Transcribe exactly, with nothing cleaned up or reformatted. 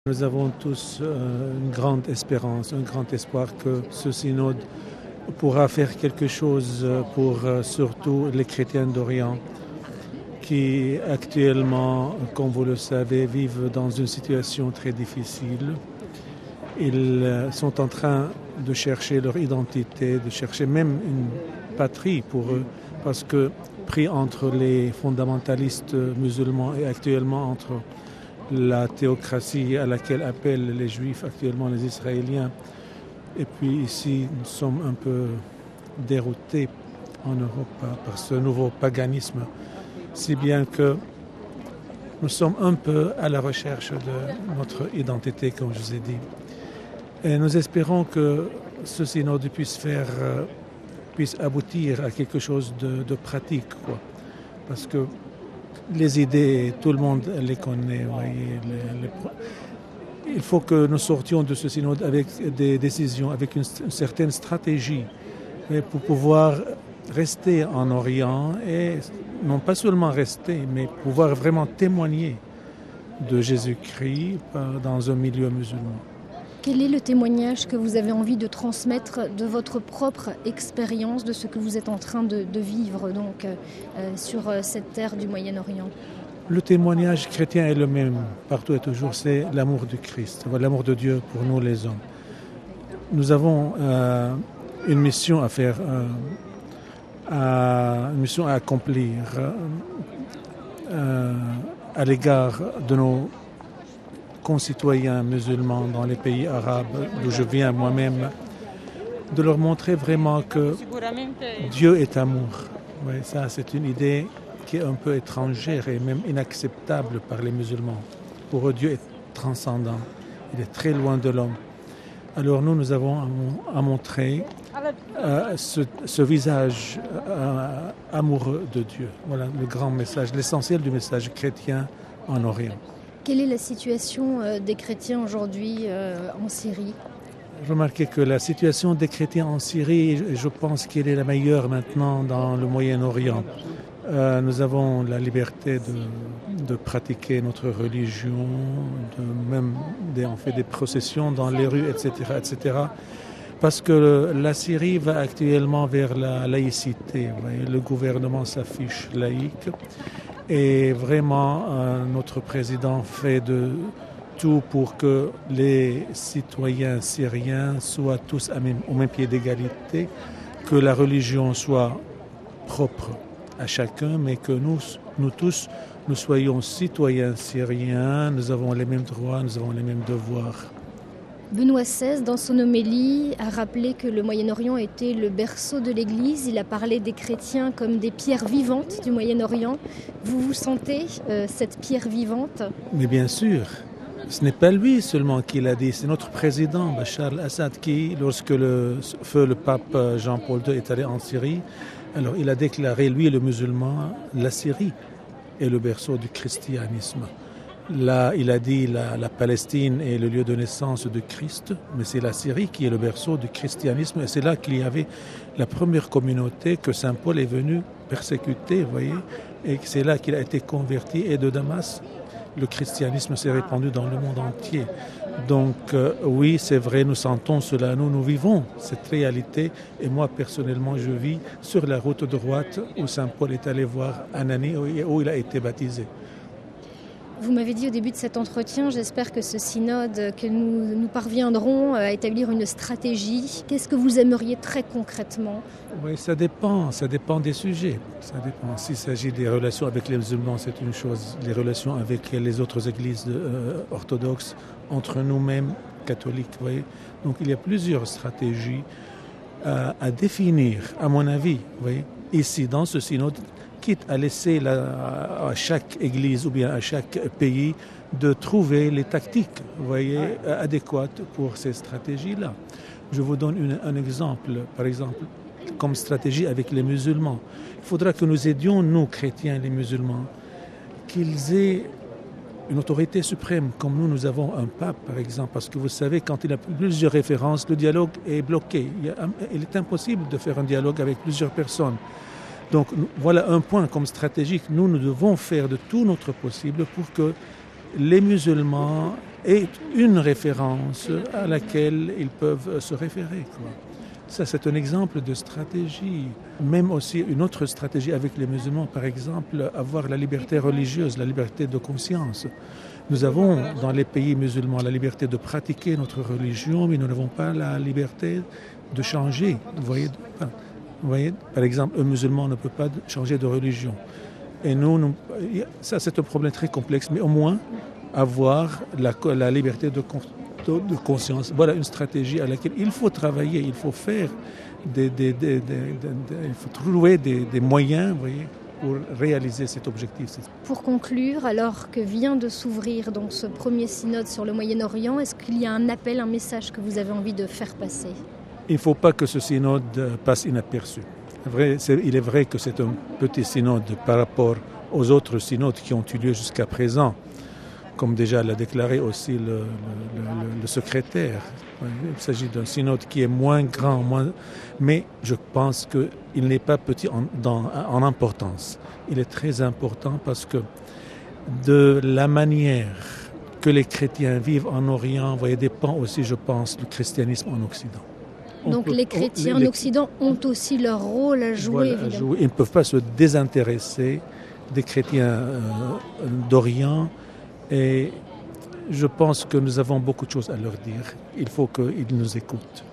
Nous avons tous euh, une grande espérance, un grand espoir que ce synode pourra faire quelque chose pour euh, surtout les chrétiens d'Orient qui actuellement, comme vous le savez, vivent dans une situation très difficile. Ils euh, sont en train de chercher leur identité, de chercher même une patrie pour eux, parce que pris entre les fondamentalistes musulmans et actuellement entre la théocratie à laquelle appellent les Juifs actuellement les Israéliens. Et puis ici, nous sommes un peu déroutés en Europe par ce nouveau paganisme, si bien que nous sommes un peu à la recherche de notre identité, comme je vous ai dit. Et nous espérons que ce synode puisse faire, puisse aboutir à quelque chose de, de pratique, quoi. Parce que les idées, tout le monde les connaît. Voyez, les, les... Il faut que nous sortions de ce synode avec des décisions, avec une, une certaine stratégie pour pouvoir rester en Orient et non pas seulement rester, mais pouvoir vraiment témoigner de Jésus-Christ dans un milieu musulman. Quel est le témoignage que vous avez envie de transmettre de votre propre expérience, de ce que vous êtes en train de, de vivre donc, euh, sur cette terre du Moyen-Orient ? Le témoignage chrétien est le même, partout et toujours, c'est l'amour du Christ, l'amour de Dieu pour nous les hommes. Nous avons euh, une mission à faire, euh, à, une mission à accomplir euh, à l'égard de nos concitoyens musulmans dans les pays arabes d'où je viens moi-même, de leur montrer vraiment que Dieu est amour. Oui, ça, c'est une idée qui est un peu étrangère et même inacceptable par les musulmans. Pour eux, Dieu est transcendant. Il est très loin de l'homme. Alors nous, nous avons à montrer euh, ce, ce visage euh, amoureux de Dieu. Voilà le grand message, l'essentiel du message chrétien en Orient. Quelle est la situation des chrétiens aujourd'hui en Syrie ? Remarquez que la situation des chrétiens en Syrie, je pense qu'elle est la meilleure maintenant dans le Moyen-Orient. Euh, nous avons la liberté de, de pratiquer notre religion, de même des, on fait des processions dans les rues, et cetera, et cetera. Parce que la Syrie va actuellement vers la laïcité. Vous voyez, le gouvernement s'affiche laïque. Et vraiment, euh, notre président fait de tout pour que les citoyens syriens soient tous à même, au même pied d'égalité, que la religion soit propre à chacun, mais que nous, nous tous, nous soyons citoyens syriens, nous avons les mêmes droits, nous avons les mêmes devoirs. Benoît seize, dans son homélie, a rappelé que le Moyen-Orient était le berceau de l'Église. Il a parlé des chrétiens comme des pierres vivantes du Moyen-Orient. Vous vous sentez euh, cette pierre vivante ? Mais bien sûr. Ce n'est pas lui seulement qui l'a dit, c'est notre président Bachar al-Assad qui, lorsque le feu le pape Jean-Paul deux est allé en Syrie, alors il a déclaré, lui le musulman, la Syrie est le berceau du christianisme. Là, il a dit la, la Palestine est le lieu de naissance de Christ, mais c'est la Syrie qui est le berceau du christianisme. Et c'est là qu'il y avait la première communauté que Saint Paul est venu persécuter, vous voyez, et c'est là qu'il a été converti. Et de Damas, le christianisme s'est répandu dans le monde entier. Donc euh, oui, c'est vrai, nous sentons cela, nous, nous vivons cette réalité. Et moi, personnellement, je vis sur la route droite où Saint Paul est allé voir Ananie, où il a été baptisé. Vous m'avez dit au début de cet entretien, j'espère que ce synode, que nous, nous parviendrons à établir une stratégie. Qu'est-ce que vous aimeriez très concrètement ? Oui, ça dépend, ça dépend des sujets. Ça dépend. S'il s'agit des relations avec les musulmans, c'est une chose. Les relations avec les autres églises euh, orthodoxes, entre nous-mêmes, catholiques, vous voyez. Donc il y a plusieurs stratégies euh, à définir, à mon avis, vous voyez, ici dans ce synode, quitte à laisser la, à chaque église ou bien à chaque pays de trouver les tactiques, vous voyez, adéquates pour ces stratégies-là. Je vous donne une, un exemple, par exemple, comme stratégie avec les musulmans. Il faudra que nous aidions, nous, chrétiens, les musulmans, qu'ils aient une autorité suprême, comme nous, nous avons un pape, par exemple, parce que vous savez, quand il y a plusieurs références, le dialogue est bloqué. Il, y a, il est impossible de faire un dialogue avec plusieurs personnes. Donc voilà un point comme stratégique. Nous, nous devons faire de tout notre possible pour que les musulmans aient une référence à laquelle ils peuvent se référer, quoi. Ça, c'est un exemple de stratégie. Même aussi une autre stratégie avec les musulmans, par exemple, avoir la liberté religieuse, la liberté de conscience. Nous avons dans les pays musulmans la liberté de pratiquer notre religion, mais nous n'avons pas la liberté de changer. Vous voyez, vous voyez, par exemple, un musulman ne peut pas changer de religion. Et nous, nous ça c'est un problème très complexe, mais au moins avoir la, la liberté de conscience. de conscience. Voilà une stratégie à laquelle il faut travailler, il faut faire des, des, des, des, des, des il faut trouver des, des moyens, vous voyez, pour réaliser cet objectif. Pour conclure, alors que vient de s'ouvrir donc ce premier synode sur le Moyen-Orient, est-ce qu'il y a un appel, un message que vous avez envie de faire passer? Il ne faut pas que ce synode passe inaperçu. Vrai, c'est, il est vrai que c'est un petit synode par rapport aux autres synodes qui ont eu lieu jusqu'à présent, comme déjà l'a déclaré aussi le, le, le, le secrétaire. Il s'agit d'un synode qui est moins grand, moins... mais je pense qu'il n'est pas petit en, dans, en importance. Il est très important parce que de la manière que les chrétiens vivent en Orient, vous voyez, dépend aussi, je pense, du christianisme en Occident. On Donc peut, les chrétiens on, les, en Occident ont aussi leur rôle à jouer, voilà, évidemment. À jouer. Ils ne peuvent pas se désintéresser des chrétiens euh, d'Orient. Et je pense que nous avons beaucoup de choses à leur dire. Il faut qu'ils nous écoutent.